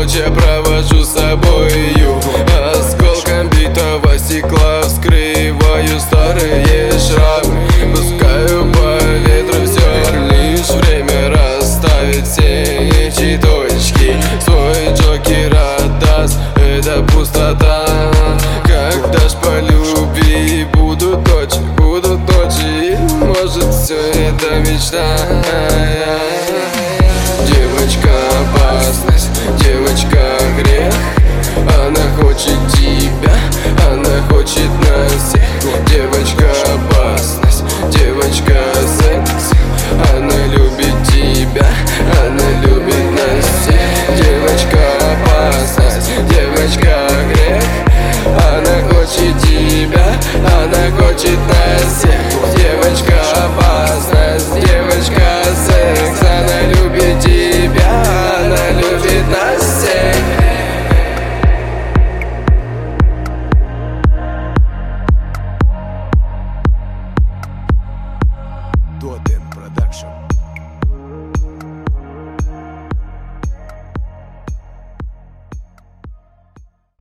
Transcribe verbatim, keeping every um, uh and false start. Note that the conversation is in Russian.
ночь я провожу с собою. Осколком битого стекла вскрываю старые шрамы. Пускаю по ветру все, лишь время расставит все эти точки. Свой джокер отдаст, это пустота. Как дождь по любви, будут ночи, будут ночи. Может, все это мечта. Девочка опасность, девочка грех.